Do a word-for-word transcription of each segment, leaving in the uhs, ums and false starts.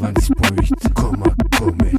quatre-vingt-dix point huit, Coma Comet.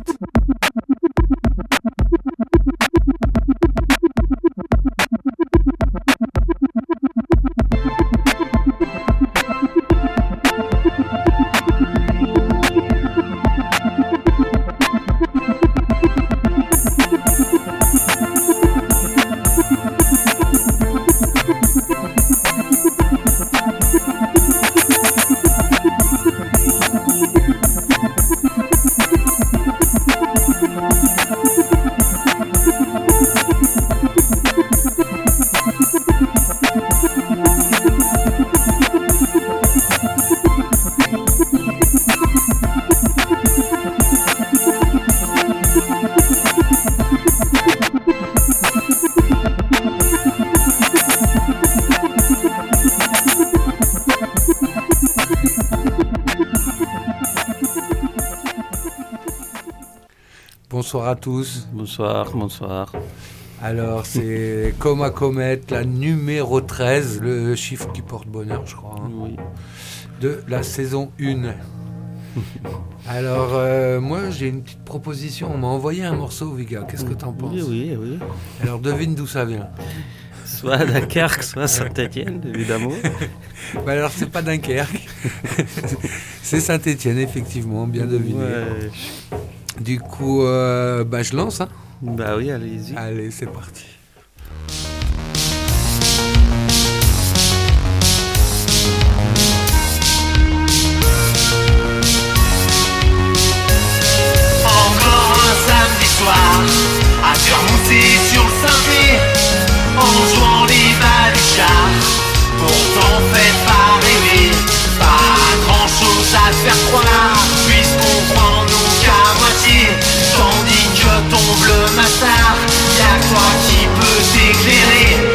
Bonsoir à tous. Bonsoir, bonsoir. Alors, c'est Coma Comet, la numéro treize, le chiffre qui porte bonheur, je crois, hein, Oui. de la saison un. Alors, euh, moi, j'ai une petite proposition. On m'a envoyé un morceau, Viga. Qu'est-ce que t'en penses ? Oui, oui, oui. Alors, devine d'où ça vient. Soit Dunkerque, soit Saint-Étienne, évidemment. Bah alors, c'est pas Dunkerque. C'est Saint-Étienne, effectivement, bien deviné. Ouais. Du coup, euh, bah, je lance. Hein. Bah oui, allez-y. Allez, c'est parti. Encore un samedi soir à faire monter sur le synthé en jouant les baluchards. Pourtant fait pas rêver, pas grand chose à faire croire, puisqu'on prend nous qu'à moitié. Tandis que tombe le matin, y'a que toi qui peux t'éclairer.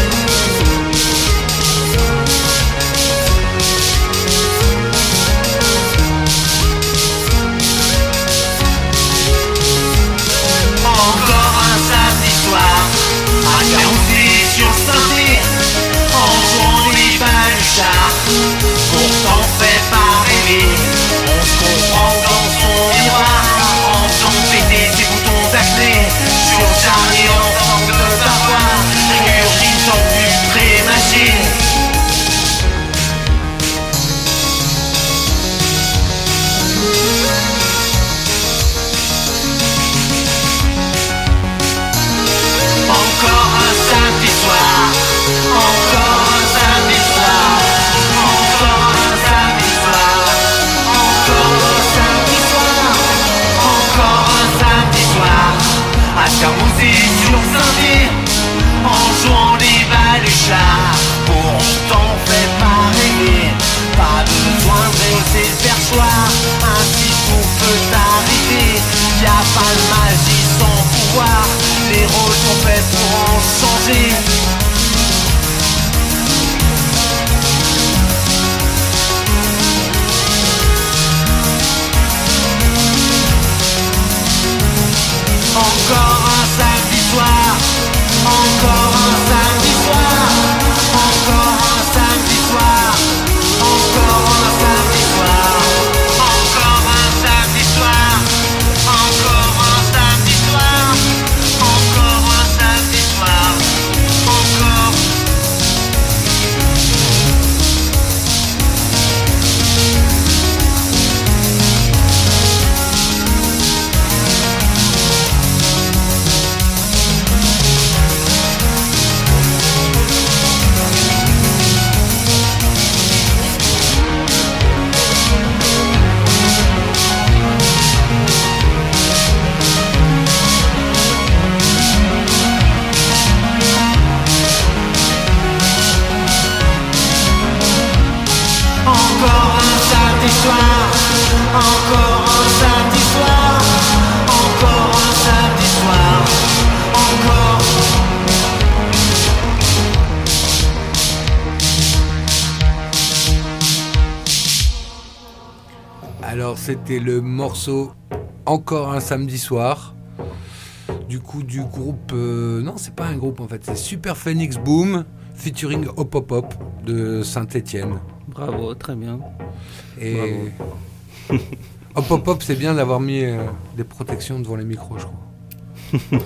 Encore un samedi soir à carouser sur le synthé en jouant les baluchards. Pourtant fait pas rêver, on se comprend dans son miroir en faisant péter ses boutons d'acné sur le dernier en forme de savoir, régurgitant du pré-mâché. Encore un samedi soir, encore un samedi soir, encore un samedi soir, encore un samedi soir, encore un samedi soir, à s'amuser sur synthé, en jouant les baluchards. Pourtant fait pas rêver, pas besoin de rester le perchoir, ainsi tout peut arriver, y'a pas de magie sans pouvoir, les rôles sont faits pour en changer. Encore un samedi soir, encore un samedi soir, encore un samedi soir, encore un samedi soir, encore un samedi soir, encore un samedi soir, encore un samedi soir, encore. Encore un samedi soir, encore un samedi soir, encore un samedi soir, encore. Alors, c'était le morceau Encore un samedi soir. Du coup, du groupe... Euh, non, c'est pas un groupe, en fait. C'est Super Phoenix Boom, featuring Hop Hop Hop de Saint-Étienne. Bravo, très bien. Et... Bravo. Hop hop hop, c'est bien d'avoir mis euh, des protections devant les micros, je crois.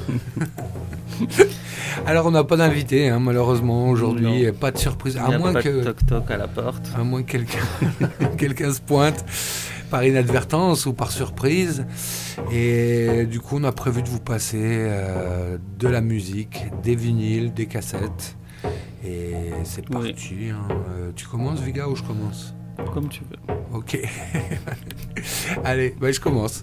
Alors on n'a pas d'invité, hein, malheureusement aujourd'hui, Non. pas de surprise, Il à n'y a moins pas que de toc-toc à la porte. à moins que quelqu'un quelqu'un se pointe par inadvertance ou par surprise. Et du coup on a prévu de vous passer euh, de la musique, des vinyles, des cassettes. Et c'est Oui. parti. Hein. Euh, tu commences, Viga, ou je commence? Comme tu veux. Ok. Allez, bah, je commence.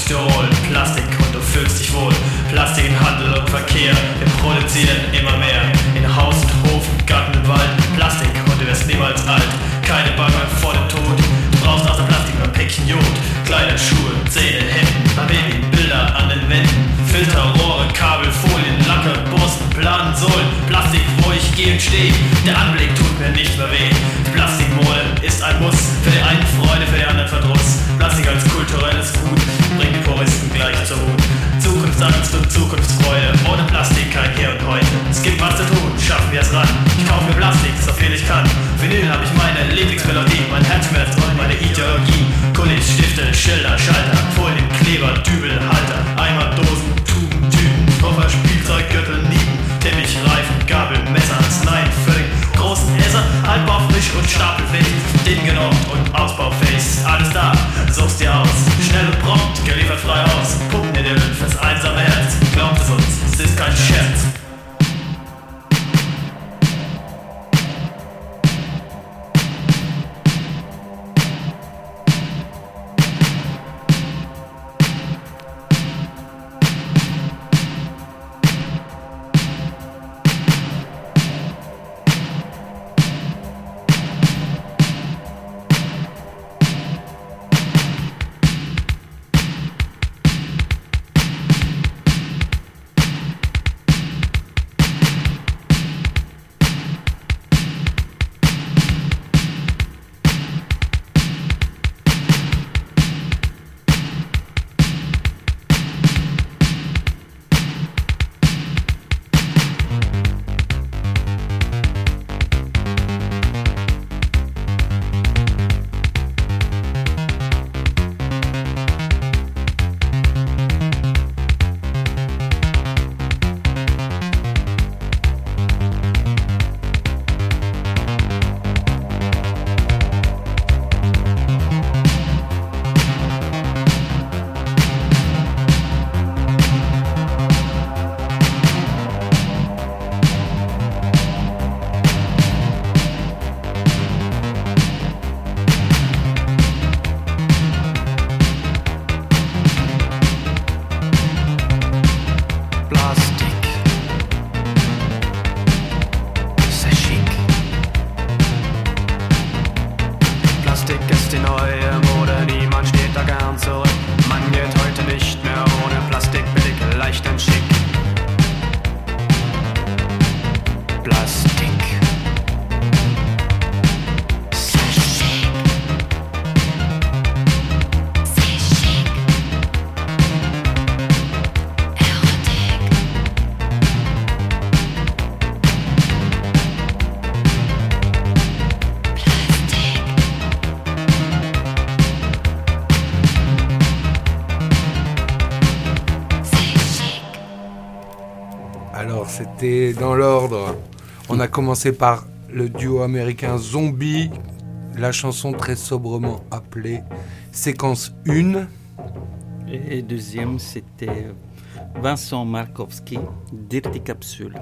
Styropor, Plastik und du fühlst dich wohl. Plastik in Handel und Verkehr, wir produzieren immer mehr. In Haus und Hof, Garten und Wald, Plastik und du wirst niemals alt. Keine Bange vor dem Tod, du brauchst außer Plastik nur ein Päckchen Jod. Kleider, Schuhe, Zähne, Hemden, Baby, Bilder an den Wänden. Filter, Rohre, Kabel, Folien, Lacke, Borsten, Planen, Sohlen. Plastik, wo ich gehe und stehe, der Anblick tut mir nicht mehr weh. Die Plastikmode ist ein Muss, für die einen Freude, für die anderen Verdruss. Plastik als kulturelles Gut bringt die Puristen gleich zur Hut. Zukunftsangst und Zukunftsfreude, ohne Plastik kein Hier und Heute. Es gibt was zu tun, schaffen wir es ran. Ich kaufe mir Plastik, so viel ich kann. Vinyl habe ich meine Lieblingsmelodie, mein Herzschmerz und meine Ideologie. Kulis, Stifte, Schilder, Schalter, Folien, Kleber, Dübel, Halter, Eimer, Dosen, Tuben, Tüten, Koffer, Spielzeug, Gürtel, Nieten, Teppich, Reifen, Gabel, Messer, Arzneien, Völlig, großen Esser, Altbau, frisch und stapelfähig, den genormt und ausbaufähig, alles da, such's dir aus, schnell und prompt, geliefert frei aus, Puppen in dir fürs einsame Herz, glaubt es uns, es ist kein Scherz. C'était dans l'ordre. On a commencé par le duo américain Zombie, la chanson très sobrement appelée Séquence un. Et deuxième, c'était Vincent Markowski, Dirty Capsule.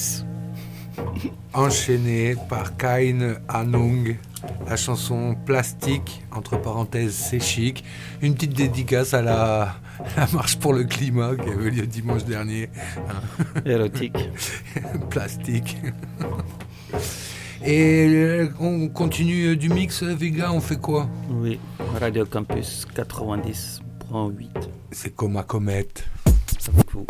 Enchaîné par Keine Ahnung, la chanson Plastique, entre parenthèses c'est chic. Une petite dédicace à la, la marche pour le climat qui avait lieu dimanche dernier. Érotique. Plastique. Et on continue du mix, Vega, on fait quoi? Oui, Radio Campus quatre-vingt-dix point huit. C'est comme à comète. Avec vous.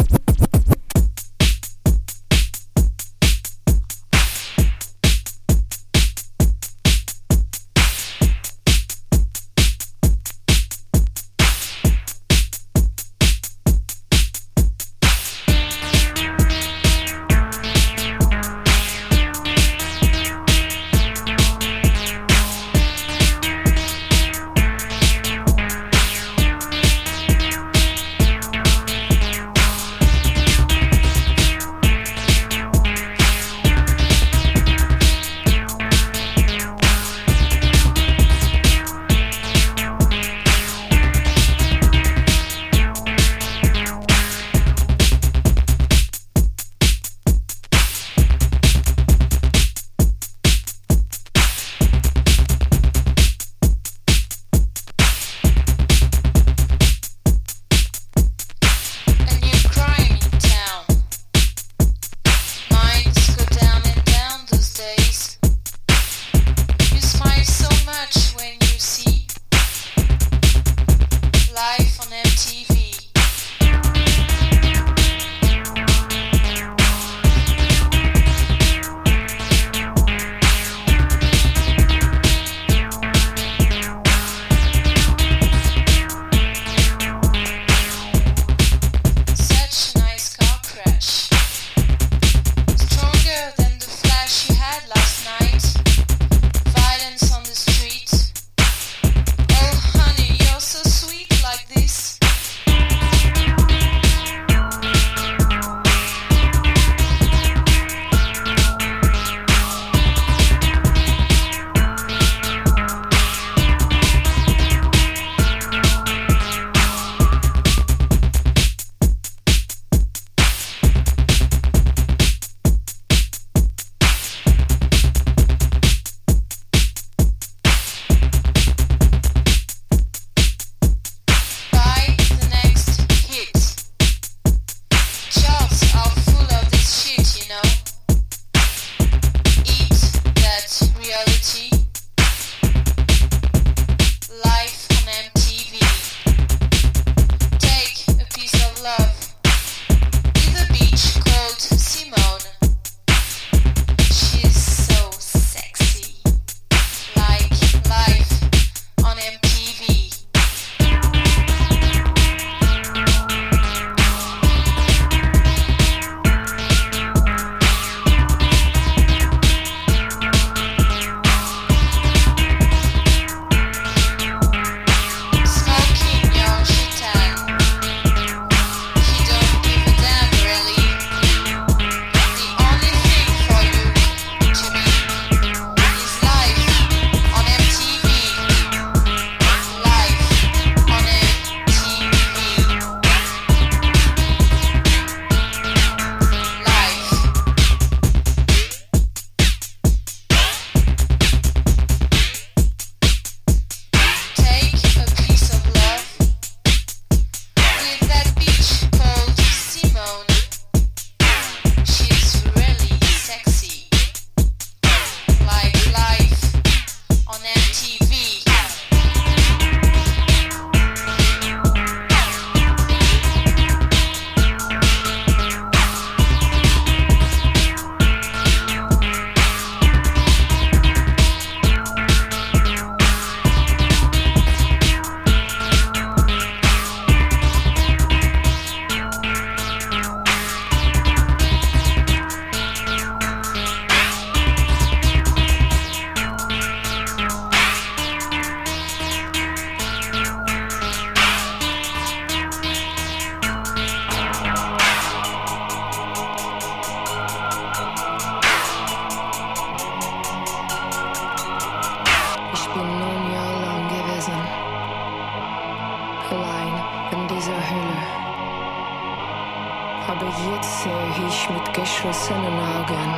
jetzt sehe ich mit geschlossenen Augen.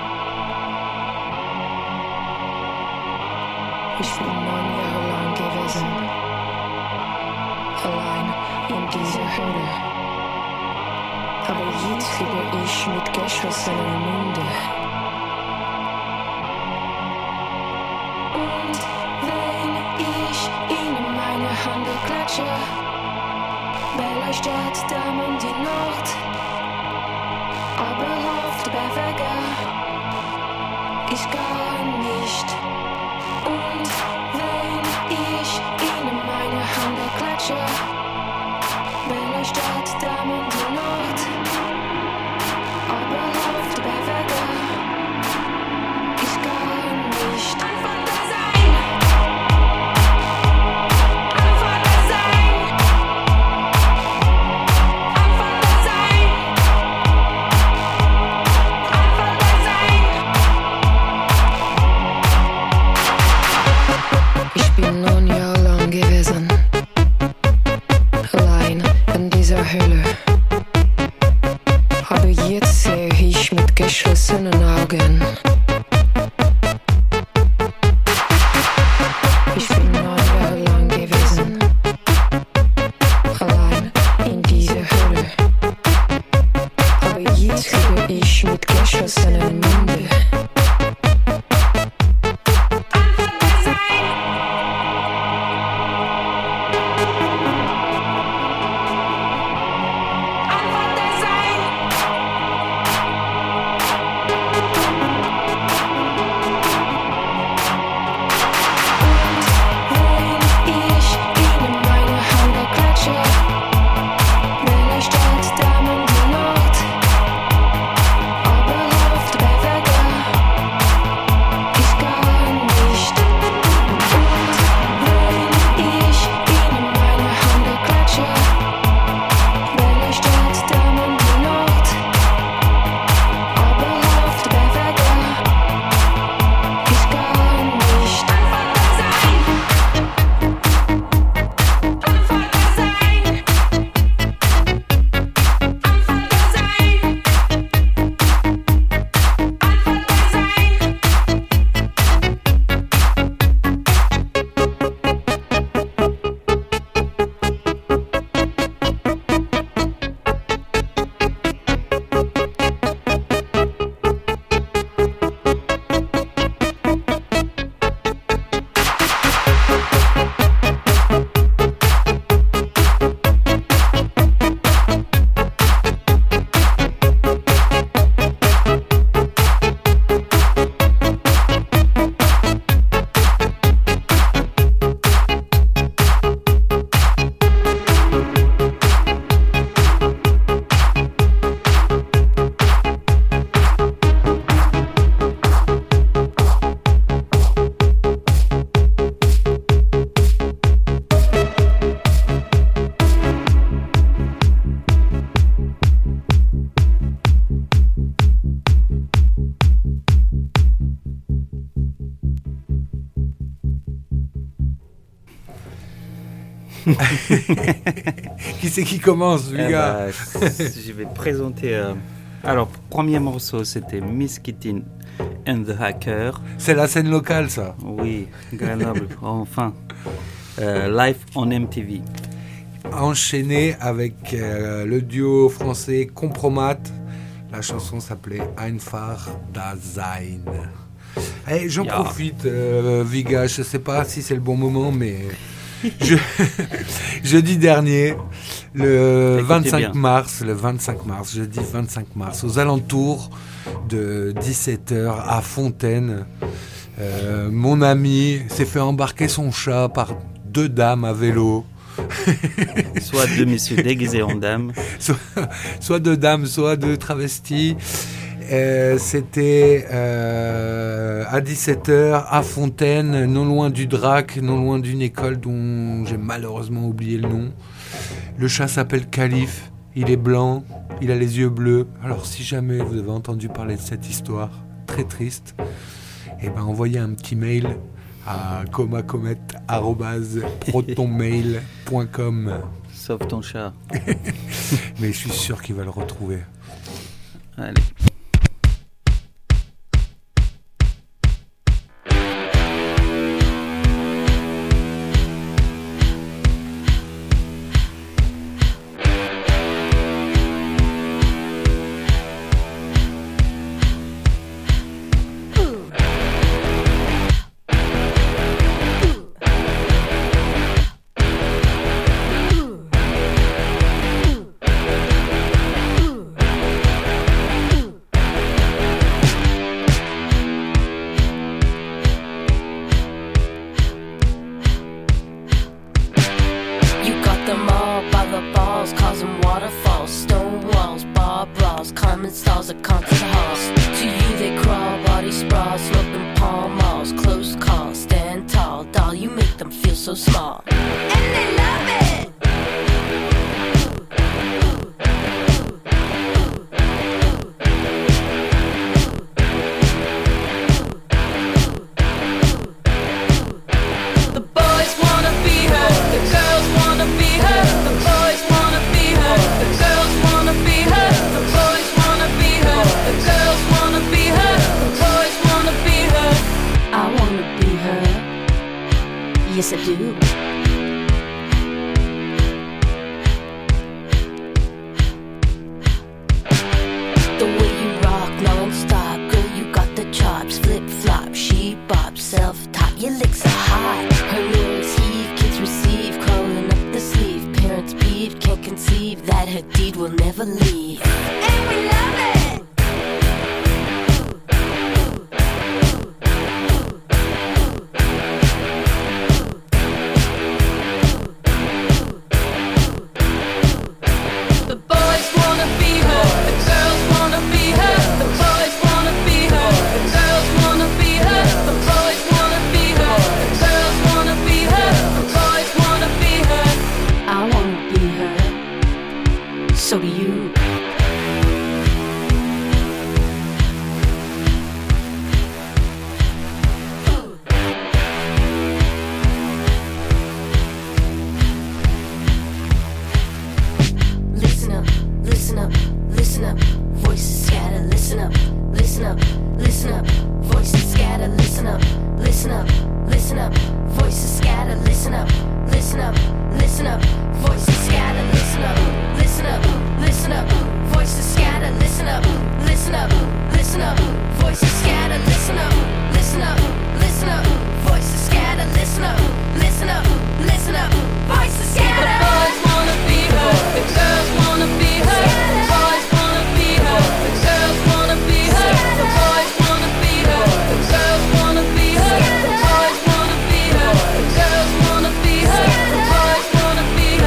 Ich bin neun Jahre lang gewesen, allein in dieser Höhle. Aber jetzt lebe ich mit geschlossenen Münden. Und wenn ich in meine Hand klatsche, beleuchtet der Mond die Nacht, aber oft bewege ich gar nicht. Und wenn ich in meine Hand klatsche, beleuchtet der Mond die Nacht, aber oft bewege ich gar nicht. Einfach da sein, einfach da sein, einfach da sein, einfach da sein. Ich bin neun Jahre lang gewesen, allein in dieser Höhle. Aber jetzt sehe ich mit geschlossenen Augen. Ich bin neun Jahre lang gewesen, allein in dieser Höhle. Aber jetzt lebe ich mit geschlossenen Münden. Qui c'est qui commence, Eh Lucas? ben, je vais présenter. euh, Alors, premier morceau, c'était Miss Kitty and the Hacker. C'est la scène locale, ça. Oui, Grenoble, enfin. Euh, live on M T V. Enchaîné avec euh, le duo français Compromat. La chanson s'appelait Einfach da sein. Hey, j'en Ja. profite, euh, Viga, je sais pas si c'est le bon moment, mais je, jeudi dernier, le Écoutez vingt-cinq bien. mars, le vingt-cinq mars, jeudi vingt-cinq mars, aux alentours de dix-sept heures à Fontaine, euh, mon ami s'est fait embarquer son chat par deux dames à vélo. Soit deux messieurs déguisés en dames. soit, soit de dames, soit de travestis. Euh, c'était euh, à dix-sept heures à Fontaine, non loin du Drac, non loin d'une école dont j'ai malheureusement oublié le nom. Le chat s'appelle Calife, il est blanc, il a les yeux bleus. Alors si jamais vous avez entendu parler de cette histoire très triste, eh ben envoyez un petit mail à comacomet arobase protonmail point com. Sauf ton chat. Mais je suis sûr qu'il va le retrouver. Allez. Wanna be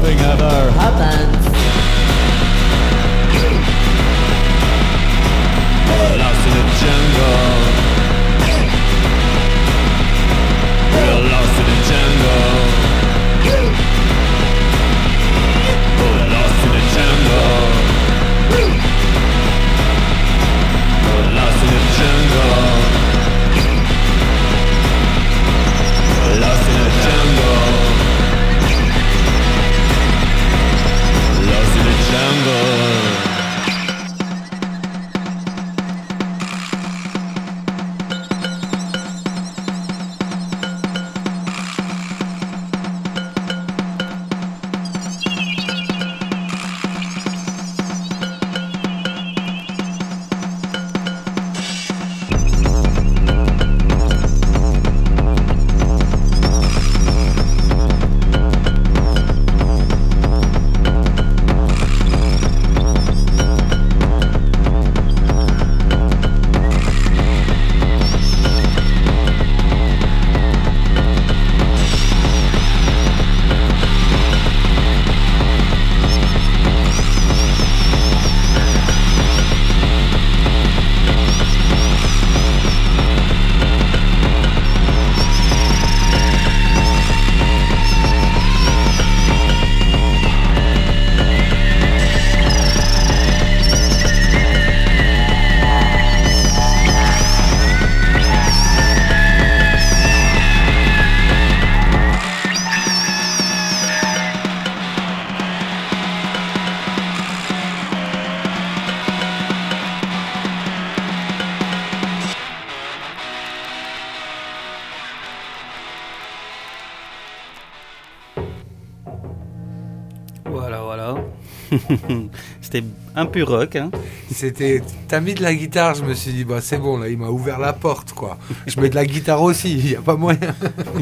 nothing ever happens. We're lost in the jungle. We're lost in the jungle. We're lost in the jungle. We're lost in the jungle. We're lost in the jungle. Lost in the jungle. Voilà, voilà. C'était un peu rock, hein. C'était, t'as mis de la guitare, je me suis dit, bah c'est bon, là, il m'a ouvert la porte, quoi. Je mets de la guitare aussi, il n'y a pas moyen.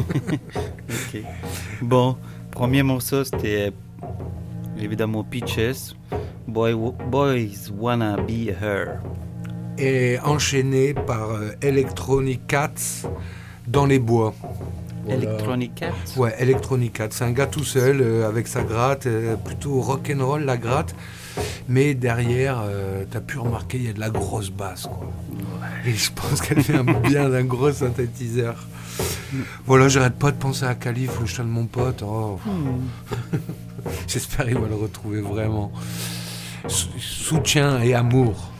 Ok. Bon, premier morceau, c'était évidemment Peaches. Boy, Boys Wanna Be Her. Et enchaîné par euh, Electronic Cats dans les bois. Voilà. Electronic Cats. Ouais, Electronic Cats. C'est un gars tout seul euh, avec sa gratte, euh, plutôt rock'n'roll la gratte. Mais derrière, euh, t'as pu remarquer, il y a de la grosse basse, quoi. Et je pense qu'elle vient bien d'un gros synthétiseur. Voilà, j'arrête pas de penser à Khalif, le chien de mon pote. Oh. J'espère qu'il va le retrouver vraiment. Sou- soutien et amour.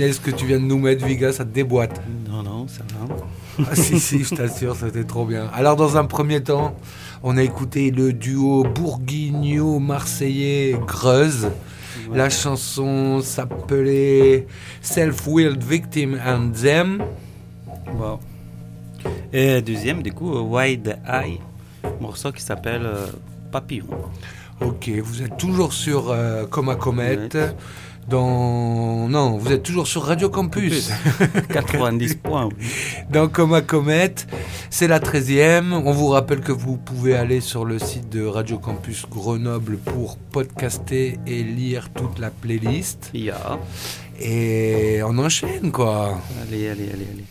tunnel ce que tu viens de nous mettre, Viga, ça te déboîte. Non, non, ça va. Ah si, si, je t'assure, c'était trop bien. Alors, dans un premier temps, on a écouté le duo bourguigno-marseillais Greuze. Ouais. La chanson s'appelait Self-Willed Victim and Them. Wow. Et deuxième, du coup, Wide Eye, morceau qui s'appelle euh, Papillon. Ok, vous êtes toujours sur euh, Coma Comet. Ouais. Dans... Non, vous êtes toujours sur Radio Campus. quatre-vingt-dix points. Oui. Dans Coma Comet, c'est la treizième. On vous rappelle que vous pouvez aller sur le site de Radio Campus Grenoble pour podcaster et lire toute la playlist. Yeah. Et on enchaîne, quoi. Allez, allez, allez, allez.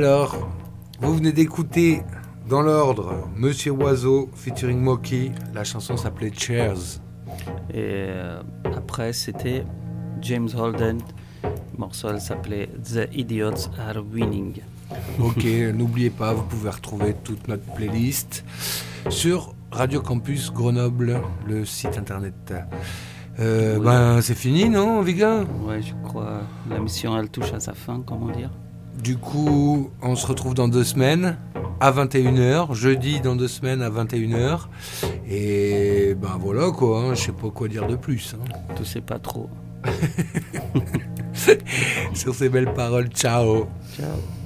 Alors, vous venez d'écouter dans l'ordre Monsieur Oiseau featuring Moki. La chanson s'appelait Chairs. Et euh, après, c'était James Holden. Le morceau elle s'appelait The Idiots Are Winning. Ok, n'oubliez pas, vous pouvez retrouver toute notre playlist sur Radio Campus Grenoble, le site internet. Euh, Oui. Ben, c'est fini, non, Viga? Ouais, je crois. La mission, elle touche à sa fin, comment dire. Du coup, on se retrouve dans deux semaines à vingt et une heures, jeudi dans deux semaines à vingt et une heures. Et ben voilà quoi, hein, je sais pas quoi dire de plus. Hein. Tu sais pas trop. Sur ces belles paroles, ciao. Ciao.